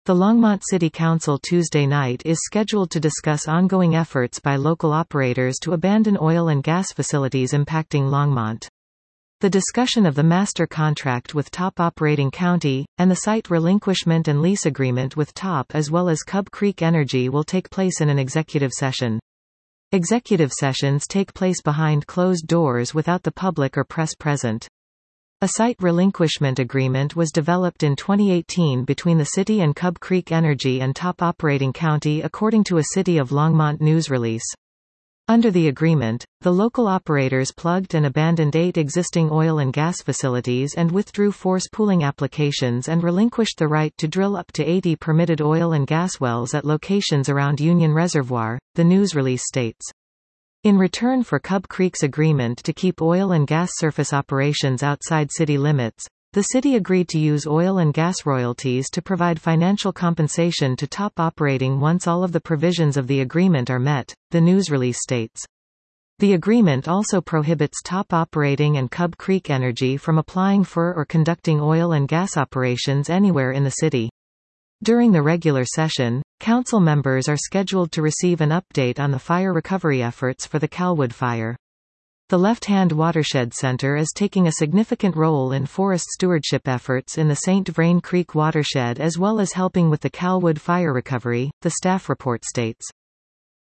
The Longmont City Council Tuesday night is scheduled to discuss ongoing efforts by local operators to abandon oil and gas facilities impacting Longmont. The discussion of the master contract with Top Operating County, and the site relinquishment and lease agreement with Top as well as Cub Creek Energy will take place in an executive session. Executive sessions take place behind closed doors without the public or press present. A site relinquishment agreement was developed in 2018 between the city and Cub Creek Energy and Top Operating County according to a City of Longmont news release. Under the agreement, the local operators plugged and abandoned 8 existing oil and gas facilities and withdrew force pooling applications and relinquished the right to drill up to 80 permitted oil and gas wells at locations around Union Reservoir, the news release states. In return for Cub Creek's agreement to keep oil and gas surface operations outside city limits, the city agreed to use oil and gas royalties to provide financial compensation to Top Operating once all of the provisions of the agreement are met, the news release states. The agreement also prohibits Top Operating and Cub Creek Energy from applying for or conducting oil and gas operations anywhere in the city. During the regular session, council members are scheduled to receive an update on the fire recovery efforts for the Calwood fire. The Left Hand Watershed Center is taking a significant role in forest stewardship efforts in the St. Vrain Creek watershed as well as helping with the Calwood fire recovery, the staff report states.